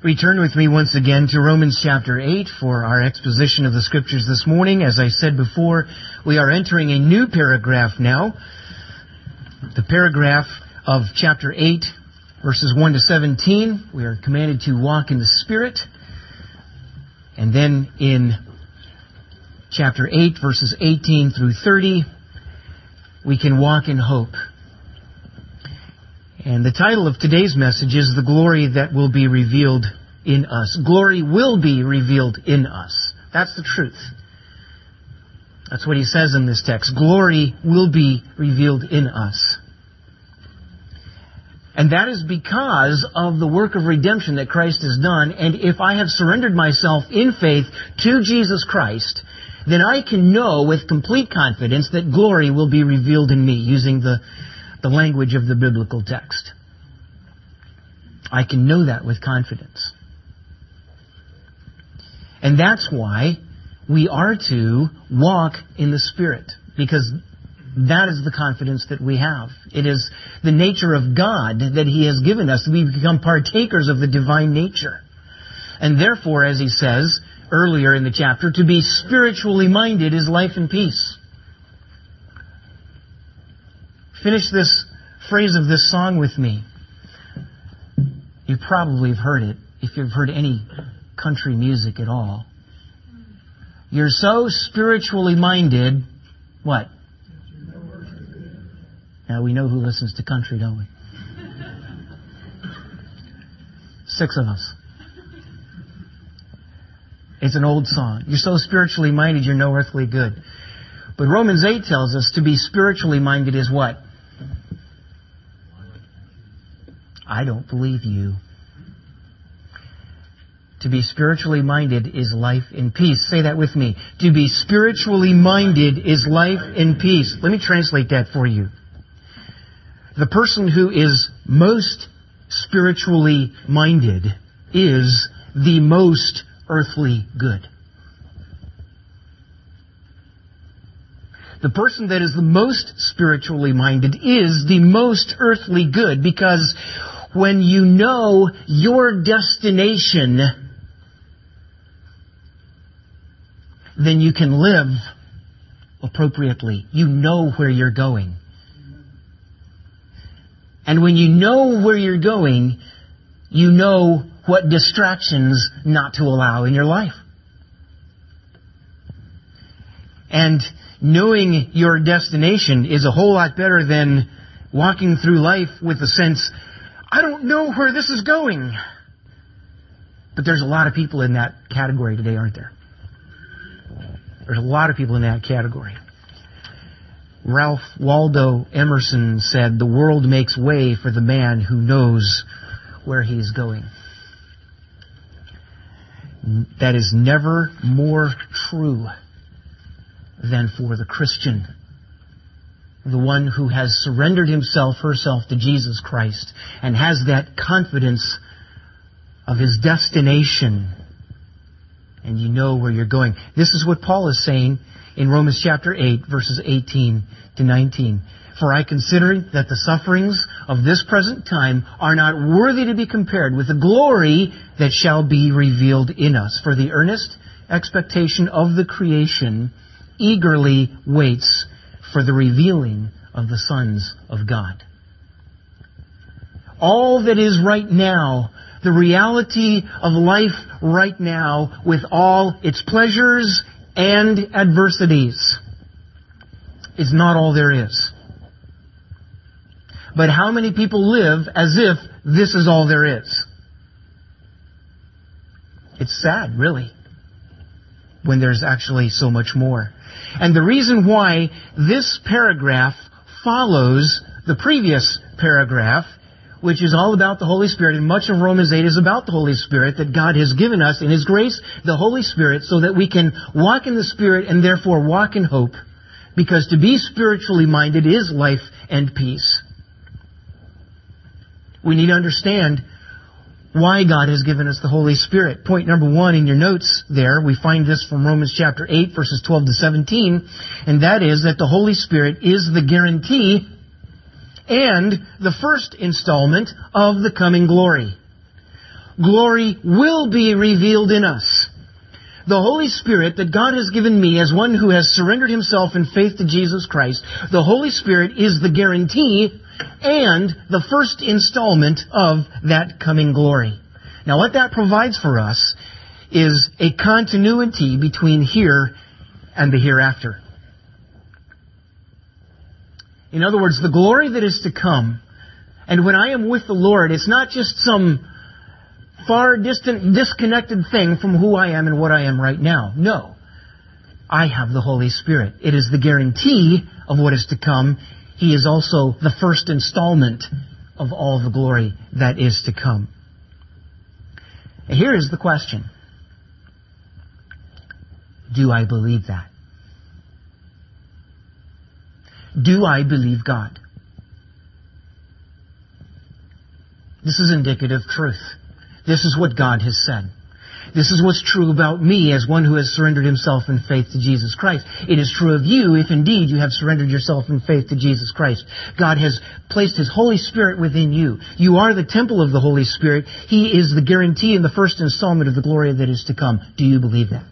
Return with me once again to Romans chapter 8 for our exposition of the Scriptures this morning. As I said before, we are entering a new paragraph now. The paragraph of chapter 8, verses 1 to 17. We are commanded to walk in the Spirit. And then in chapter 8, verses 18 through 30, we can walk in hope. And the title of today's message is The Glory That Will Be Revealed in Us. Glory will be revealed in us. That's the truth. That's what he says in this text. Glory will be revealed in us. And that is because of the work of redemption that Christ has done. And if I have surrendered myself in faith to Jesus Christ, then I can know with complete confidence that glory will be revealed in me, using the language of the biblical text. I can know that with confidence. And that's why we are to walk in the Spirit, because that is the confidence that we have. It is the nature of God that He has given us. We become partakers of the divine nature. And therefore, as he says earlier in the chapter, to be spiritually minded is life and peace. Finish this phrase of this song with me. You probably have heard it if you've heard any country music at all. You're so spiritually minded, what? Now we know who listens to country, don't we? 6 of us. It's an old song. You're so spiritually minded, you're no earthly good. But Romans 8 tells us to be spiritually minded is what? I don't believe you. To be spiritually minded is life and peace. Say that with me. To be spiritually minded is life and peace. Let me translate that for you. The person who is most spiritually minded is the most earthly good. The person that is the most spiritually minded is the most earthly good, because when you know your destination, then you can live appropriately. You know where you're going. And when you know where you're going, you know what distractions not to allow in your life. And knowing your destination is a whole lot better than walking through life with a sense, I don't know where this is going. But there's a lot of people in that category today, aren't there? There's a lot of people in that category. Ralph Waldo Emerson said, the world makes way for the man who knows where he's going. That is never more true than for the Christian, the one who has surrendered himself, herself to Jesus Christ and has that confidence of his destination, and you know where you're going. This is what Paul is saying in Romans chapter 8, verses 18 to 19. For I consider that the sufferings of this present time are not worthy to be compared with the glory that shall be revealed in us. For the earnest expectation of the creation eagerly waits for the revealing of the sons of God. All that is right now, the reality of life right now, with all its pleasures and adversities, is not all there is. But how many people live as if this is all there is? It's sad, really, when there's actually so much more. And the reason why this paragraph follows the previous paragraph, which is all about the Holy Spirit, and much of Romans 8 is about the Holy Spirit, that God has given us in His grace, the Holy Spirit, so that we can walk in the Spirit and therefore walk in hope, because to be spiritually minded is life and peace. We need to understand why God has given us the Holy Spirit. Point number 1 in your notes there, we find this from Romans chapter 8, verses 12 to 17, and that is that the Holy Spirit is the guarantee and the first installment of the coming glory. glory will be revealed in us. The Holy Spirit that God has given me as one who has surrendered himself in faith to Jesus Christ, the Holy Spirit is the guarantee and the first installment of that coming glory. Now what that provides for us is a continuity between here and the hereafter. In other words, the glory that is to come, and when I am with the Lord, it's not just some far distant, disconnected thing from who I am and what I am right now. No. I have the Holy Spirit. It is the guarantee of what is to come. He is also the first installment of all the glory that is to come. And here is the question. Do I believe that? Do I believe God? This is indicative truth. This is what God has said. This is what's true about me as one who has surrendered himself in faith to Jesus Christ. It is true of you if indeed you have surrendered yourself in faith to Jesus Christ. God has placed His Holy Spirit within you. You are the temple of the Holy Spirit. He is the guarantee and the first installment of the glory that is to come. Do you believe that?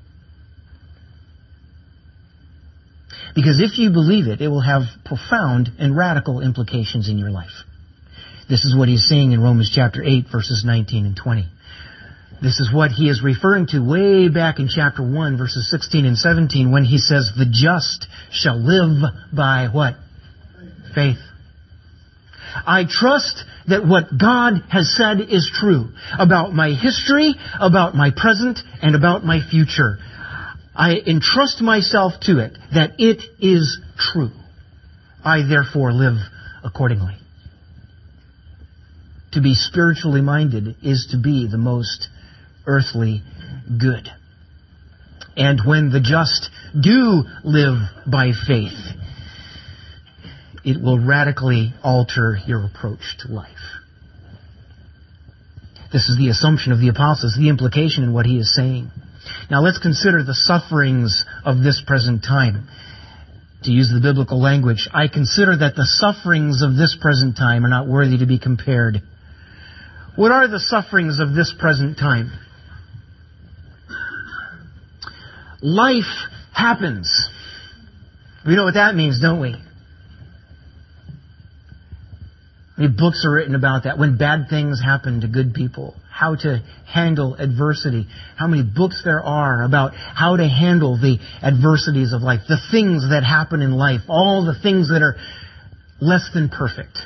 Because if you believe it, it will have profound and radical implications in your life. This is what he's saying in Romans chapter 8, verses 19 and 20. This is what he is referring to way back in chapter 1, verses 16 and 17, when he says, the just shall live by what? Faith. I trust that what God has said is true about my history, about my present, and about my future. I entrust myself to it, that it is true. I therefore live accordingly. To be spiritually minded is to be the most earthly good. And when the just do live by faith, it will radically alter your approach to life. This is the assumption of the apostles, the implication in what he is saying. Now let's consider the sufferings of this present time. To use the biblical language, I consider that the sufferings of this present time are not worthy to be compared. What are the sufferings of this present time? Life happens. We know what that means, don't we? Many books are written about that. When bad things happen to good people, how to handle adversity. How many books there are about how to handle the adversities of life, the things that happen in life, all the things that are less than perfect.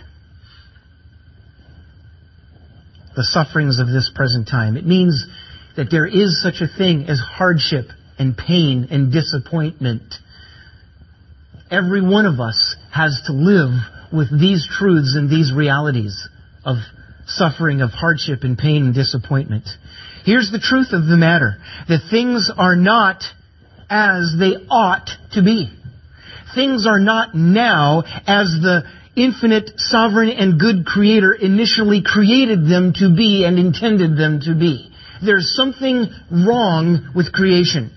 The sufferings of this present time. It means that there is such a thing as hardship and pain and disappointment. Every one of us has to live with these truths and these realities of suffering, of hardship and pain and disappointment. Here's the truth of the matter, that things are not as they ought to be. Things are not now as the infinite, sovereign, and good Creator initially created them to be and intended them to be. There's something wrong with creation.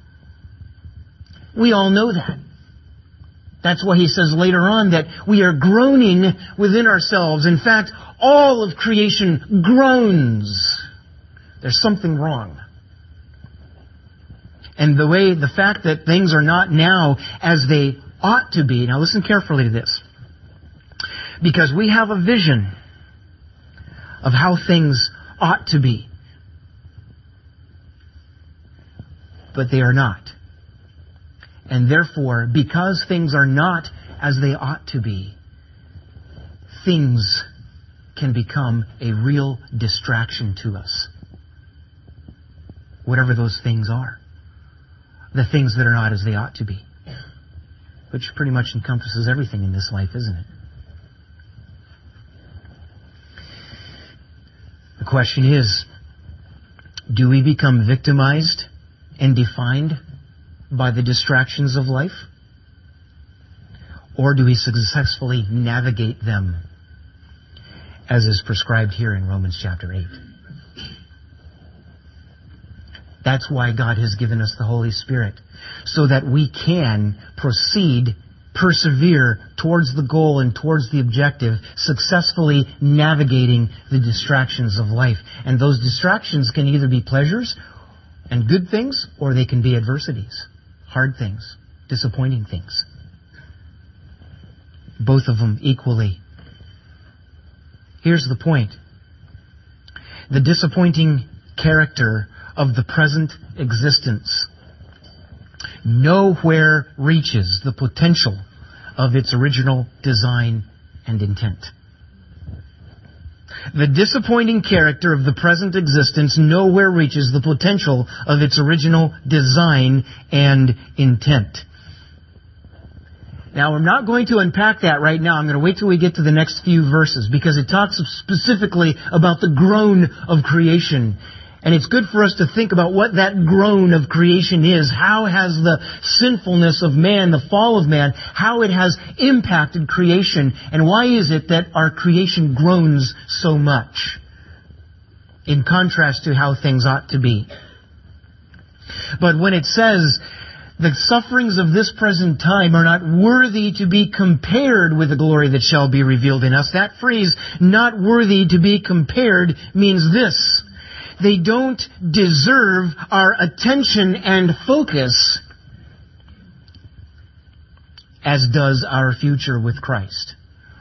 We all know that. That's why he says later on that we are groaning within ourselves. In fact, all of creation groans. There's something wrong. And the fact that things are not now as they ought to be. Now listen carefully to this. Because we have a vision of how things ought to be. But they are not. And therefore, because things are not as they ought to be, things can become a real distraction to us. Whatever those things are. The things that are not as they ought to be. Which pretty much encompasses everything in this life, isn't it? The question is, do we become victimized and defined by the distractions of life? Or do we successfully navigate them as is prescribed here in Romans chapter 8? That's why God has given us the Holy Spirit, so that we can proceed persevere towards the goal and towards the objective, successfully navigating the distractions of life. And those distractions can either be pleasures and good things, or they can be adversities, hard things, disappointing things. Both of them equally. Here's the point. The disappointing character of the present existence nowhere reaches the potential of its original design and intent. The disappointing character of the present existence nowhere reaches the potential of its original design and intent. Now, I'm not going to unpack that right now. I'm going to wait till we get to the next few verses, because it talks specifically about the groan of creation. And it's good for us to think about what that groan of creation is. How has the sinfulness of man, the fall of man, how it has impacted creation, and why is it that our creation groans so much in contrast to how things ought to be? But when it says, the sufferings of this present time are not worthy to be compared with the glory that shall be revealed in us, that phrase, not worthy to be compared, means this: they don't deserve our attention and focus as does our future with Christ.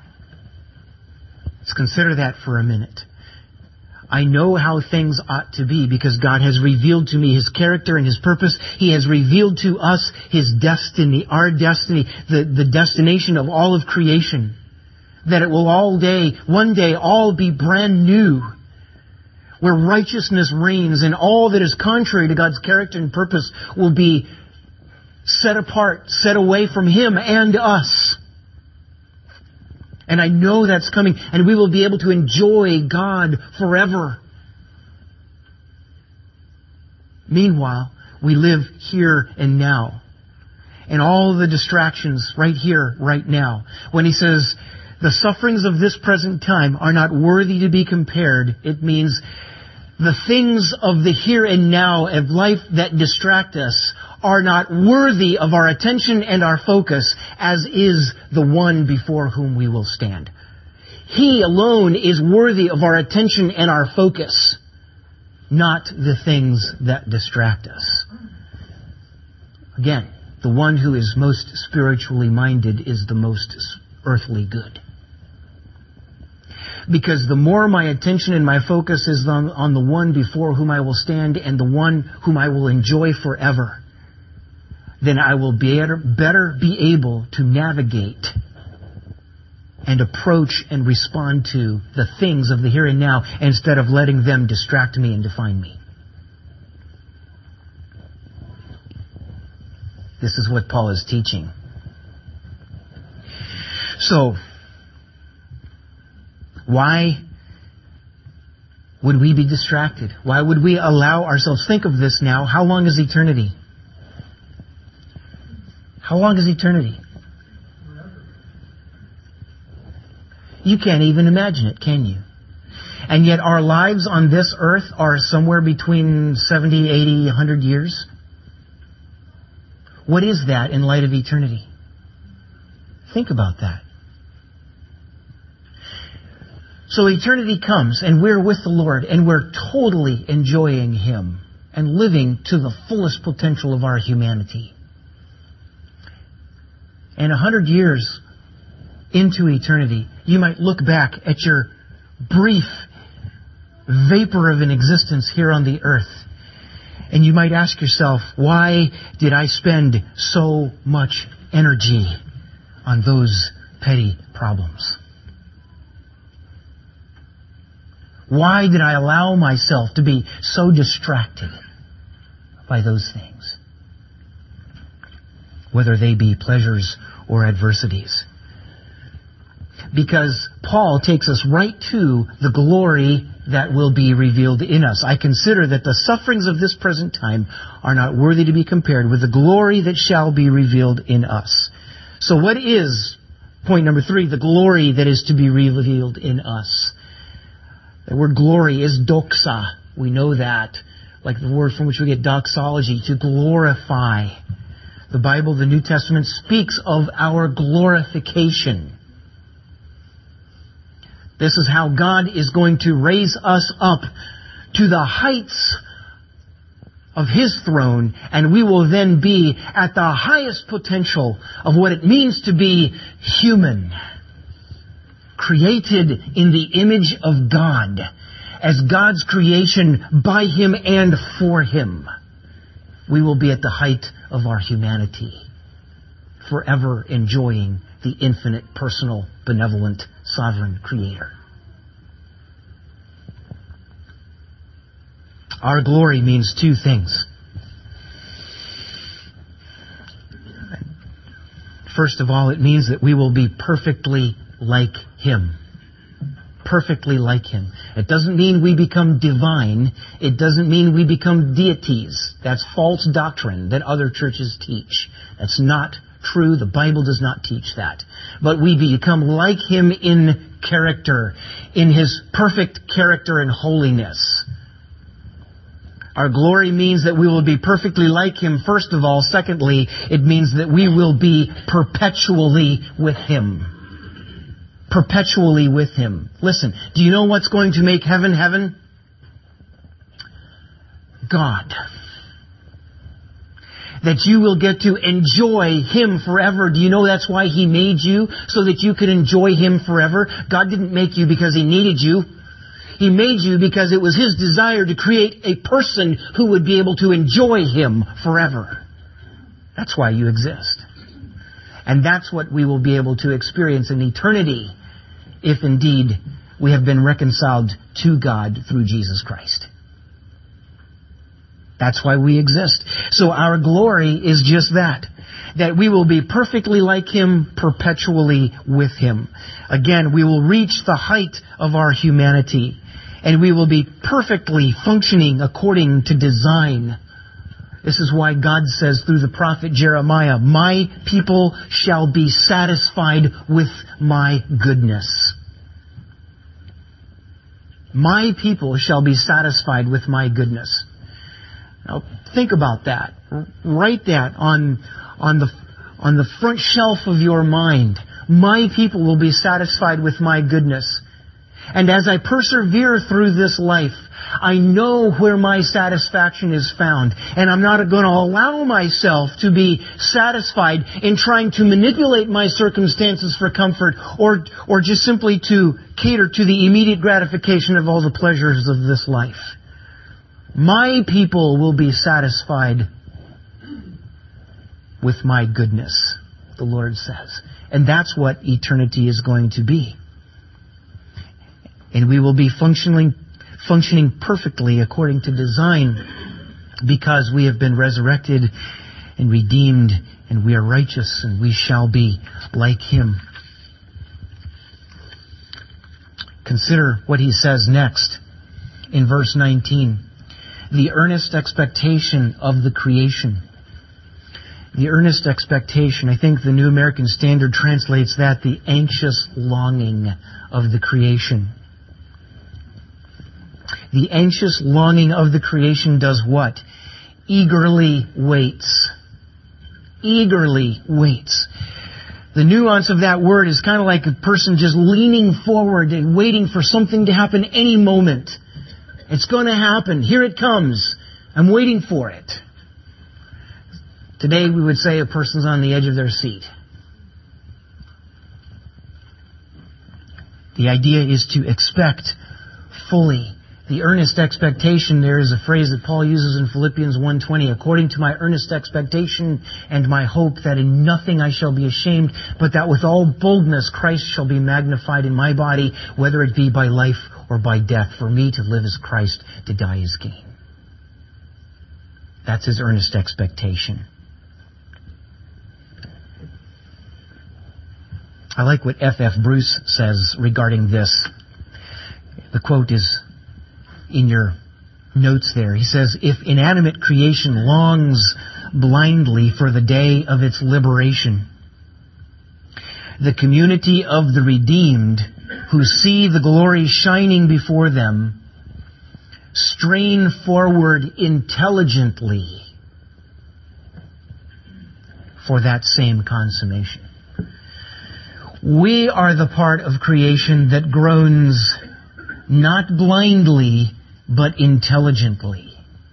Let's consider that for a minute. I know how things ought to be because God has revealed to me His character and His purpose. He has revealed to us His destiny, our destiny, the destination of all of creation. That it will one day all be brand new, where righteousness reigns and all that is contrary to God's character and purpose will be set apart, set away from Him and us. And I know that's coming, and we will be able to enjoy God forever. Meanwhile, we live here and now. And all the distractions right here, right now. When he says, the sufferings of this present time are not worthy to be compared, it means the things of the here and now of life that distract us are not worthy of our attention and our focus, as is the one before whom we will stand. He alone is worthy of our attention and our focus, not the things that distract us. Again, the one who is most spiritually minded is the most earthly good. Because the more my attention and my focus is on the one before whom I will stand and the one whom I will enjoy forever, then I will better be able to navigate and approach and respond to the things of the here and now instead of letting them distract me and define me. This is what Paul is teaching. So, why would we be distracted? Why would we allow ourselves? Think of this now. How long is eternity? How long is eternity? You can't even imagine it, can you? And yet our lives on this earth are somewhere between 70, 80, 100 years. What is that in light of eternity? Think about that. So eternity comes and we're with the Lord and we're totally enjoying Him and living to the fullest potential of our humanity. And 100 years into eternity, you might look back at your brief vapor of an existence here on the earth, and you might ask yourself, why did I spend so much energy on those petty problems? Why did I allow myself to be so distracted by those things? Whether they be pleasures or adversities. Because Paul takes us right to the glory that will be revealed in us. I consider that the sufferings of this present time are not worthy to be compared with the glory that shall be revealed in us. So what is, point number 3, the glory that is to be revealed in us? The word glory is doxa. We know that. Like the word from which we get doxology, to glorify. The Bible, the New Testament, speaks of our glorification. This is how God is going to raise us up to the heights of His throne, and we will then be at the highest potential of what it means to be human, created in the image of God, as God's creation by Him and for Him. We will be at the height of our humanity, forever enjoying the infinite, personal, benevolent, sovereign Creator. Our glory means two things. First of all, it means that we will be perfectly like Him. Perfectly like Him. It doesn't mean we become divine. It doesn't mean we become deities. That's false doctrine that other churches teach. That's not true. The Bible does not teach that. But we become like Him in character, in His perfect character and holiness. Our glory means that we will be perfectly like Him, first of all. Secondly, it means that we will be perpetually with Him. Perpetually with Him. Listen, do you know what's going to make heaven heaven? God. That you will get to enjoy Him forever. Do you know that's why He made you? So that you could enjoy Him forever? God didn't make you because He needed you. He made you because it was His desire to create a person who would be able to enjoy Him forever. That's why you exist. And that's what we will be able to experience in eternity, if indeed we have been reconciled to God through Jesus Christ. That's why we exist. So our glory is just that. That we will be perfectly like Him, perpetually with Him. Again, we will reach the height of our humanity. And we will be perfectly functioning according to design. This is why God says through the prophet Jeremiah, "My people shall be satisfied with my goodness." My people shall be satisfied with my goodness. Now think about that. Write that on the front shelf of your mind. My people will be satisfied with my goodness. And as I persevere through this life, I know where my satisfaction is found. And I'm not going to allow myself to be satisfied in trying to manipulate my circumstances for comfort or just simply to cater to the immediate gratification of all the pleasures of this life. My people will be satisfied with my goodness, the Lord says. And that's what eternity is going to be. And we will be functioning perfectly according to design because we have been resurrected and redeemed and we are righteous and we shall be like Him. Consider what He says next in verse 19. The earnest expectation of the creation. The earnest expectation. I think the New American Standard translates that the anxious longing of the creation. The anxious longing of the creation does what? Eagerly waits. Eagerly waits. The nuance of that word is kind of like a person just leaning forward and waiting for something to happen any moment. It's going to happen. Here it comes. I'm waiting for it. Today we would say a person's on the edge of their seat. The idea is to expect fully. The earnest expectation, there is a phrase that Paul uses in Philippians 1:20, according to my earnest expectation and my hope that in nothing I shall be ashamed, but that with all boldness Christ shall be magnified in my body, whether it be by life or by death. For me to live is Christ, to die is gain. That's his earnest expectation. I like what F.F. Bruce says regarding this. The quote is in your notes there. He says, if inanimate creation longs blindly for the day of its liberation, the community of the redeemed who see the glory shining before them strain forward intelligently for that same consummation. We are the part of creation that groans not blindly, but intelligently.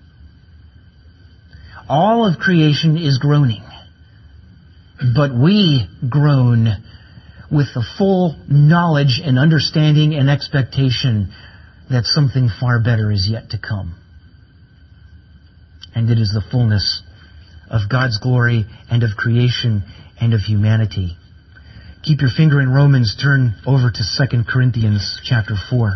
All of creation is groaning, but we groan with the full knowledge and understanding and expectation that something far better is yet to come. And it is the fullness of God's glory and of creation and of humanity. Keep your finger in Romans. Turn over to 2 Corinthians chapter 4.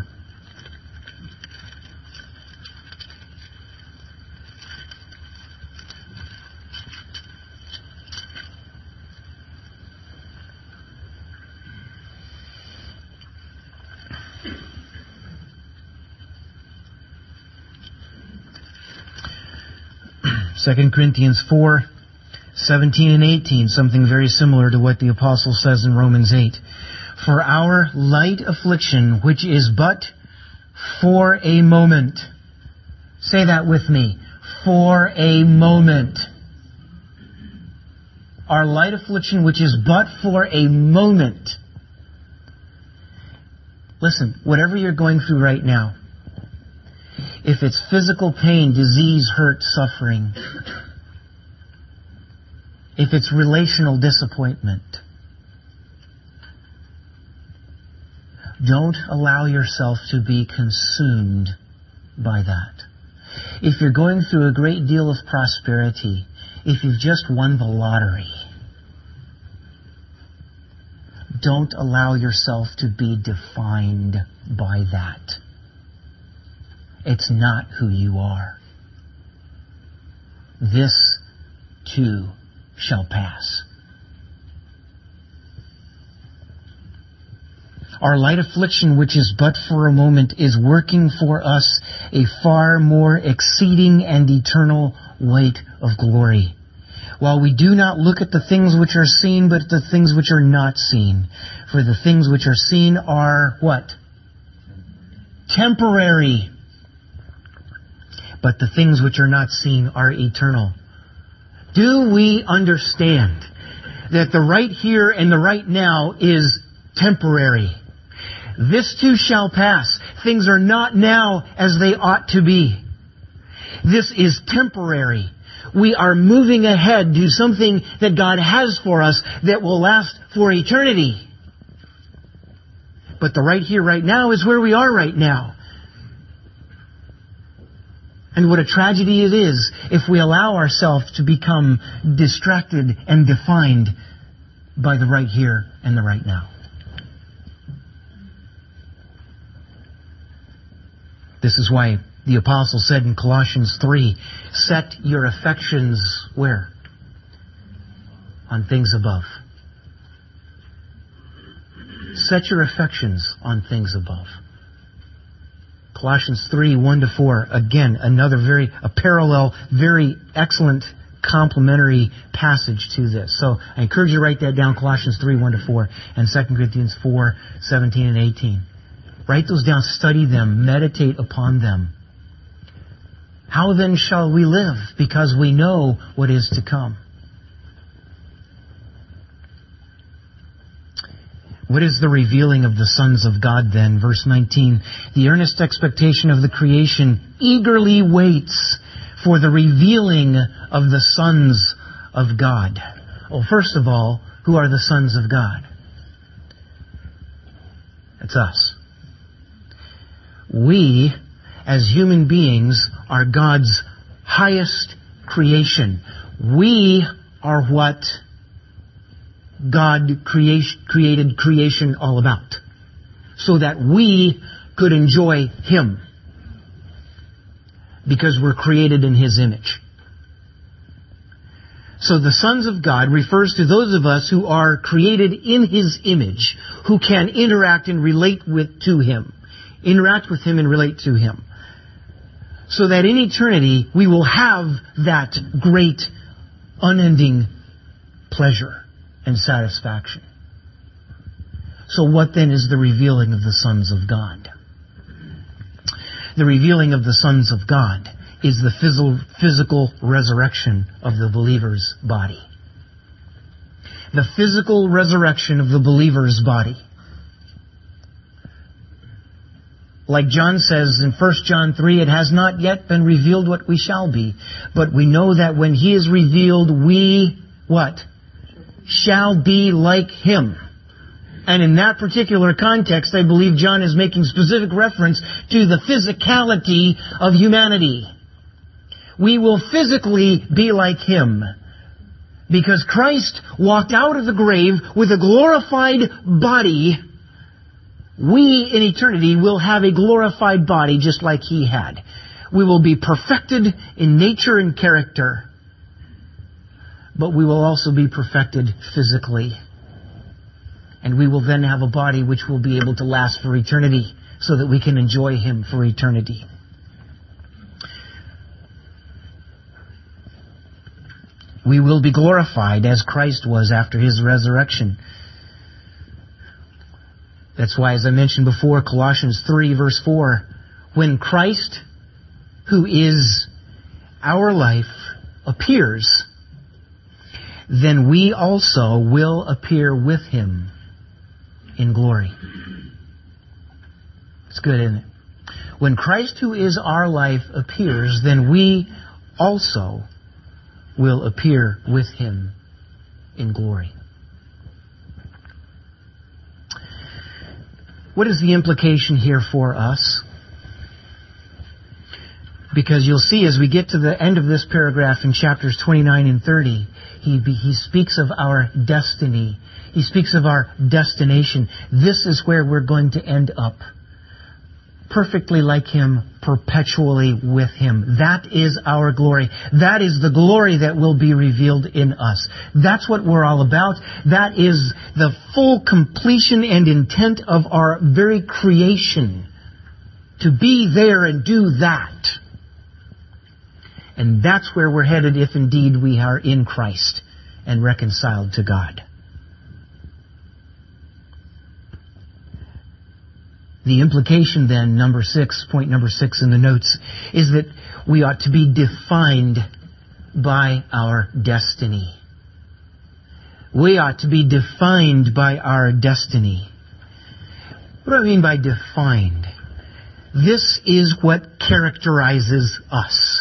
Second Corinthians 4, 17 and 18, something very similar to what the apostle says in Romans 8. For our light affliction, which is but for a moment. Say that with me. For a moment. Our light affliction, which is but for a moment. Listen, whatever you're going through right now, if it's physical pain, disease, hurt, suffering, if it's relational disappointment, don't allow yourself to be consumed by that. If you're going through a great deal of prosperity, if you've just won the lottery, don't allow yourself to be defined by that. It's not who you are. This, too, shall pass. Our light affliction, which is but for a moment, is working for us a far more exceeding and eternal weight of glory. While we do not look at the things which are seen, but at the things which are not seen. For the things which are seen are what? Temporary. But the things which are not seen are eternal. Do we understand that the right here and the right now is temporary? This too shall pass. Things are not now as they ought to be. This is temporary. We are moving ahead to something that God has for us that will last for eternity. But the right here, right now is where we are right now. And what a tragedy it is if we allow ourselves to become distracted and defined by the right here and the right now. This is why the apostle said in Colossians 3, set your affections where? On things above. Set your affections on things above. Colossians 3, 1-4, again, a parallel, very excellent, complementary passage to this. So I encourage you to write that down, Colossians 3, 1-4, and 2 Corinthians 4, 17 and 18. Write those down, study them, meditate upon them. How then shall we live? Because we know what is to come. What is the revealing of the sons of God then? Verse 19, the earnest expectation of the creation eagerly waits for the revealing of the sons of God. Well, first of all, who are the sons of God? It's us. We, as human beings, are God's highest creation. We are what God created creation all about, so that we could enjoy Him, because we're created in His image. So the sons of God refers to those of us who are created in His image, who can interact and relate to Him, interact with Him and relate to Him, so that in eternity we will have that great, unending pleasure and satisfaction. So what then is the revealing of the sons of God? The revealing of the sons of God is the physical resurrection of the believer's body. the physical resurrection of the believer's body. Like John says in 1 John 3, it has not yet been revealed what we shall be. But we know that when He is revealed, we, what? Shall be like Him. And in that particular context, I believe John is making specific reference to the physicality of humanity. We will physically be like Him. Because Christ walked out of the grave with a glorified body. We, in eternity, will have a glorified body just like He had. We will be perfected in nature and character. But we will also be perfected physically. And we will then have a body which will be able to last for eternity, so that we can enjoy Him for eternity. We will be glorified as Christ was after His resurrection. That's why, as I mentioned before, Colossians 3 verse 4, when Christ, who is our life, appears, then we also will appear with Him in glory. It's good, isn't it? When Christ, who is our life, appears, then we also will appear with Him in glory. What is the implication here for us? Because you'll see as we get to the end of this paragraph in chapters 29 and 30, he speaks of our destiny. He speaks of our destination. This is where we're going to end up. Perfectly like Him, perpetually with Him. That is our glory. That is the glory that will be revealed in us. That's what we're all about. That is the full completion and intent of our very creation. To be there and do that. And that's where we're headed if indeed we are in Christ and reconciled to God. The implication then, point number 6 in the notes, is that we ought to be defined by our destiny. We ought to be defined by our destiny. What do I mean by defined? This is what characterizes us.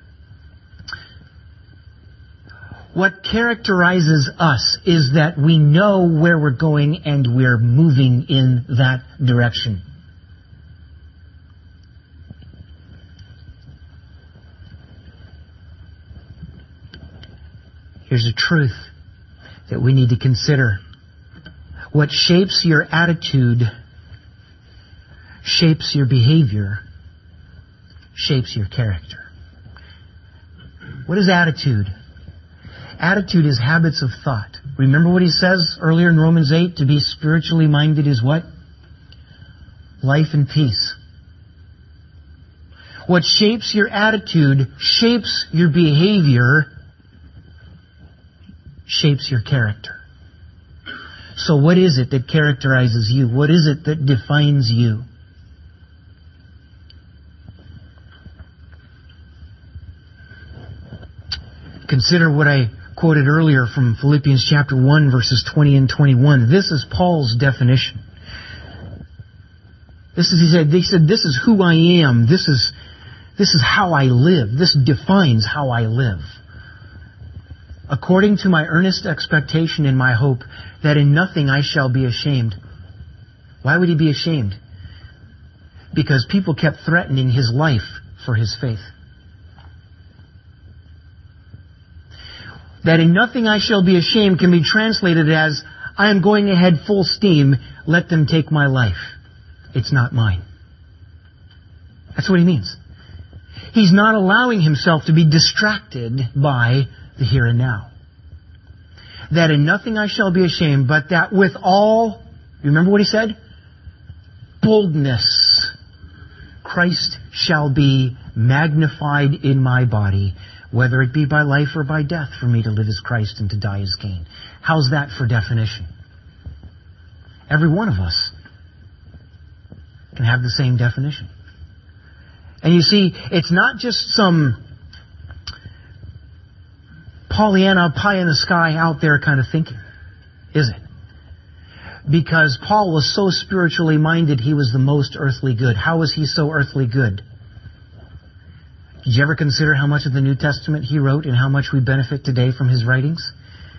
What characterizes us is that we know where we're going and we're moving in that direction. Here's a truth that we need to consider. What shapes your attitude shapes your behavior, shapes your character. What is attitude? Attitude is habits of thought. Remember what he says earlier in Romans 8? To be spiritually minded is what? Life and peace. What shapes your attitude shapes your behavior, shapes your character. So what is it that characterizes you? What is it that defines you? Consider what I quoted earlier from Philippians chapter 1, verses 20 and 21. This is Paul's definition. He said, this is who I am. This is how I live. This defines how I live. According to my earnest expectation and my hope that in nothing I shall be ashamed. Why would he be ashamed? Because people kept threatening his life for his faith. That in nothing I shall be ashamed can be translated as, I am going ahead full steam, let them take my life. It's not mine. That's what he means. He's not allowing himself to be distracted by the here and now. That in nothing I shall be ashamed, but that with all, remember what he said? Boldness, Christ shall be magnified in my body, whether it be by life or by death. For me to live is Christ and to die is gain. How's that for definition? Every one of us can have the same definition. And you see, it's not just some Pollyanna, pie in the sky out there kind of thinking. is it? Because Paul was so spiritually minded, he was the most earthly good. How was he so earthly good? Did you ever consider how much of the New Testament he wrote and how much we benefit today from his writings?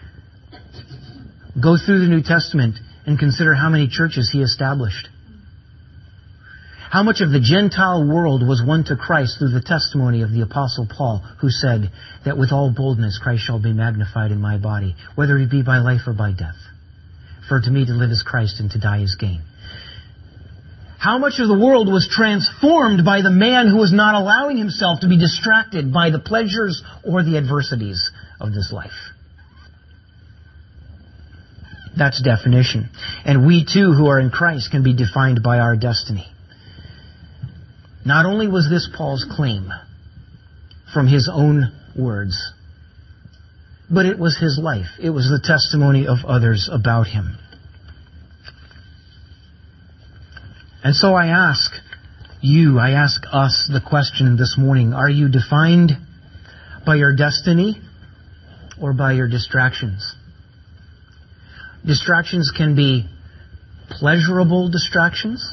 Go through the New Testament and consider how many churches he established. How much of the Gentile world was won to Christ through the testimony of the Apostle Paul, who said that with all boldness Christ shall be magnified in my body, whether it be by life or by death. For to me to live is Christ and to die is gain. How much of the world was transformed by the man who was not allowing himself to be distracted by the pleasures or the adversities of this life? That's definition. And we too who are in Christ can be defined by our destiny. Not only was this Paul's claim from his own words, but it was his life. It was the testimony of others about him. And so I ask us the question this morning, are you defined by your destiny or by your distractions? Distractions can be pleasurable distractions,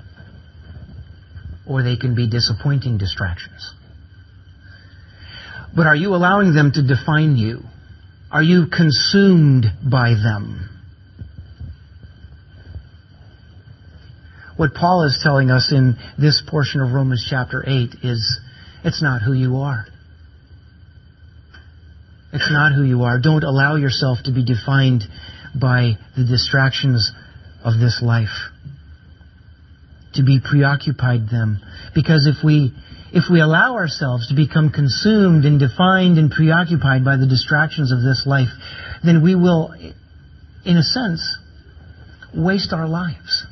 or they can be disappointing distractions. But are you allowing them to define you? Are you consumed by them? What Paul is telling us in this portion of Romans chapter 8 is, it's not who you are. It's not who you are. Don't allow yourself to be defined by the distractions of this life, to be preoccupied them. Because if we allow ourselves to become consumed and defined and preoccupied by the distractions of this life, then we will, in a sense, waste our lives.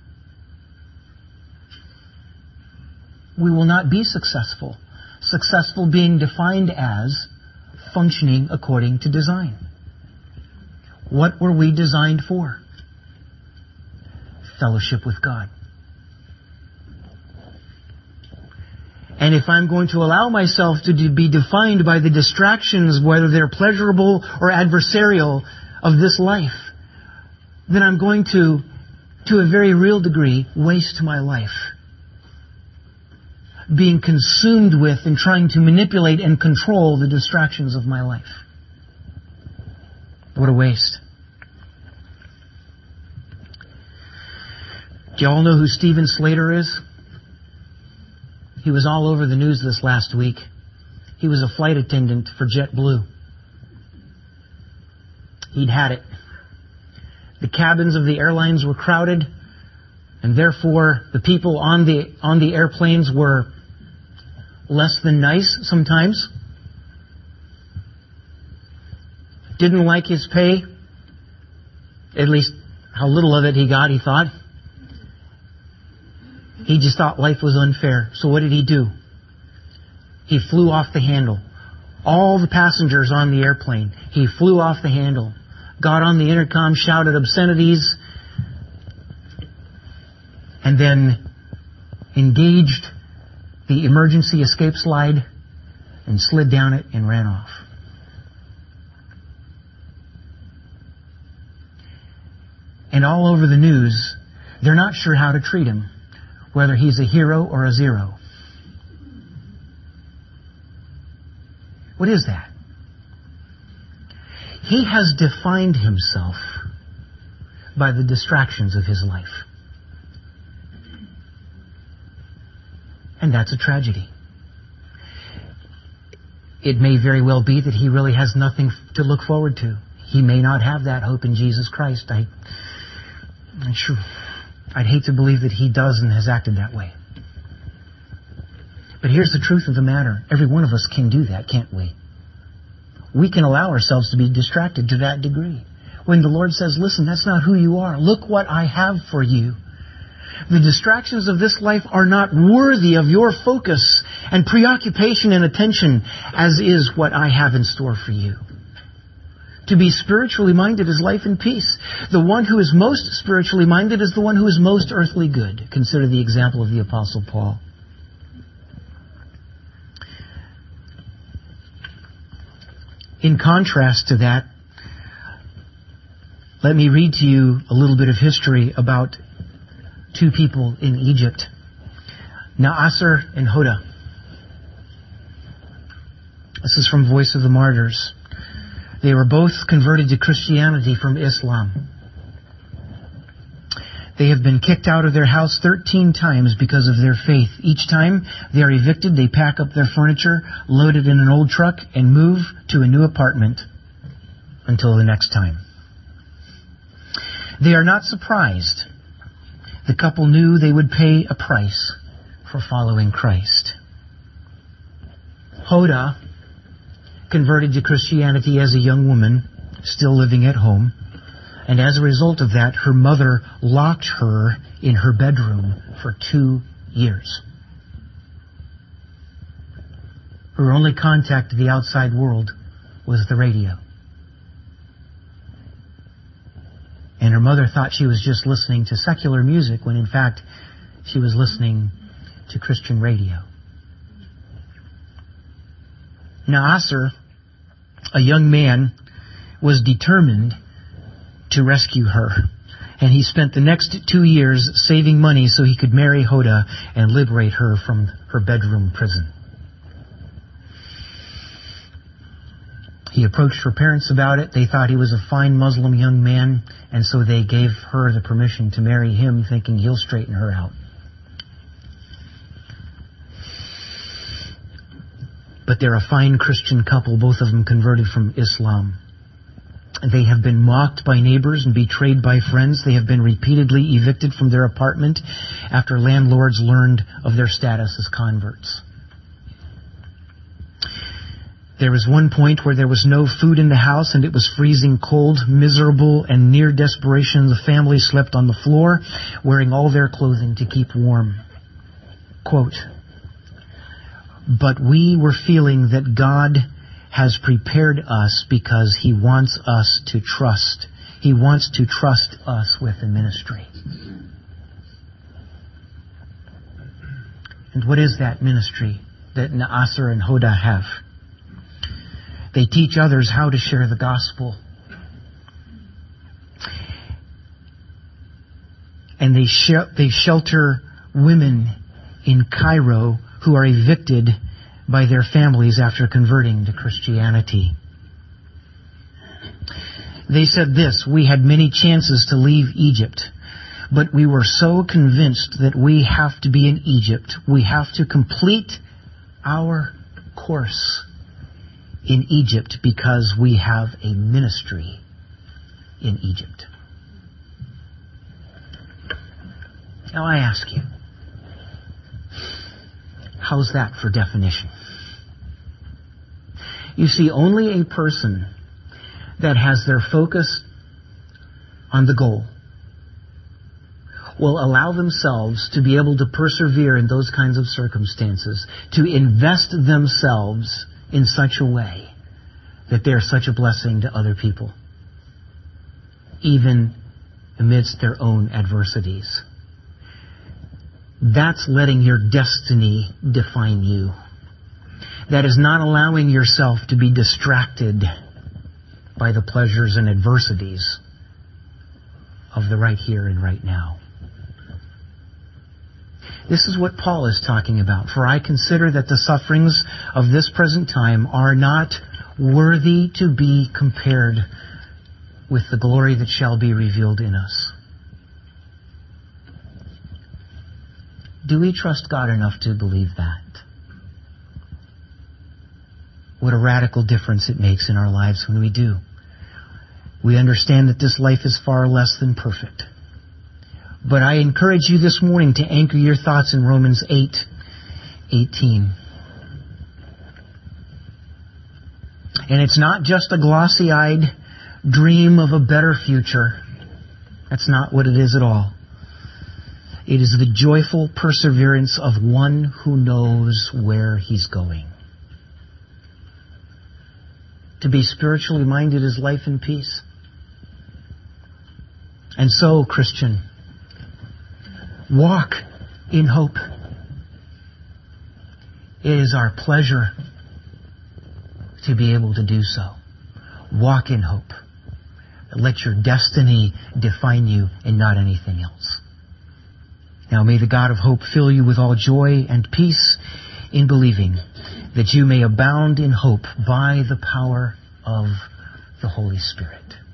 We will not be successful. Successful being defined as functioning according to design. What were we designed for? Fellowship with God. And if I'm going to allow myself to be defined by the distractions, whether they're pleasurable or adversarial, of this life, then I'm going to a very real degree, waste my life. Being consumed with and trying to manipulate and control the distractions of my life. What a waste. Do you all know who Steven Slater is? He was all over the news this last week. He was a flight attendant for JetBlue. He'd had it. The cabins of the airlines were crowded, and therefore the people on the airplanes were less than nice sometimes. Didn't like his pay. At least how little of it he got, he thought. He just thought life was unfair. So what did he do? He flew off the handle. All the passengers on the airplane, he flew off the handle. Got on the intercom, shouted obscenities, and then engaged the emergency escape slide and slid down it and ran off. And all over the news, they're not sure how to treat him, whether he's a hero or a zero. What is that? He has defined himself by the distractions of his life. And that's a tragedy. It may very well be that he really has nothing to look forward to. He may not have that hope in Jesus Christ. I'd hate to believe that he does and has acted that way. But here's the truth of the matter. Every one of us can do that, can't we? We can allow ourselves to be distracted to that degree. When the Lord says, listen, that's not who you are. Look what I have for you. The distractions of this life are not worthy of your focus and preoccupation and attention, as is what I have in store for you. To be spiritually minded is life and peace. The one who is most spiritually minded is the one who is most earthly good. Consider the example of the Apostle Paul. In contrast to that, Let me read to you a little bit of history about two people in Egypt, Naasir and Hoda. This is from Voice of the Martyrs. They were both converted to Christianity from Islam. They have been kicked out of their house 13 times because of their faith. Each time they are evicted, they pack up their furniture, load it in an old truck, and move to a new apartment until the next time. They are not surprised. The couple knew they would pay a price for following Christ. Hoda converted to Christianity as a young woman, still living at home. And as a result of that, her mother locked her in her bedroom for 2 years. Her only contact to the outside world was the radio. And her mother thought she was just listening to secular music when in fact she was listening to Christian radio. Naasir, a young man, was determined to rescue her. And he spent the next 2 years saving money so he could marry Hoda and liberate her from her bedroom prison. He approached her parents about it. They thought he was a fine Muslim young man, and so they gave her the permission to marry him, thinking he'll straighten her out. But they're a fine Christian couple, both of them converted from Islam. They have been mocked by neighbors and betrayed by friends. They have been repeatedly evicted from their apartment after landlords learned of their status as converts. There was one point where there was no food in the house and it was freezing cold, miserable, and near desperation. The family slept on the floor, wearing all their clothing to keep warm. Quote, "But we were feeling that God has prepared us because He wants us to trust. He wants to trust us with the ministry." And what is that ministry that Naasir and Hoda have? They teach others how to share the gospel. And they shelter women in Cairo who are evicted by their families after converting to Christianity. They said this: "We had many chances to leave Egypt, but we were so convinced that we have to be in Egypt. We have to complete our course in Egypt because we have a ministry in Egypt." Now I ask you, how's that for definition? You see, only a person that has their focus on the goal will allow themselves to be able to persevere in those kinds of circumstances, to invest themselves in such a way that they are such a blessing to other people, even amidst their own adversities. That's letting your destiny define you. That is not allowing yourself to be distracted by the pleasures and adversities of the right here and right now. This is what Paul is talking about. "For I consider that the sufferings of this present time are not worthy to be compared with the glory that shall be revealed in us." Do we trust God enough to believe that? What a radical difference it makes in our lives when we do. We understand that this life is far less than perfect. But I encourage you this morning to anchor your thoughts in Romans 8:18. And it's not just a glossy-eyed dream of a better future. That's not what it is at all. It is the joyful perseverance of one who knows where he's going. To be spiritually minded is life and peace. And so, Christian, walk in hope. It is our pleasure to be able to do so. Walk in hope. Let your destiny define you and not anything else. Now may the God of hope fill you with all joy and peace in believing, that you may abound in hope by the power of the Holy Spirit.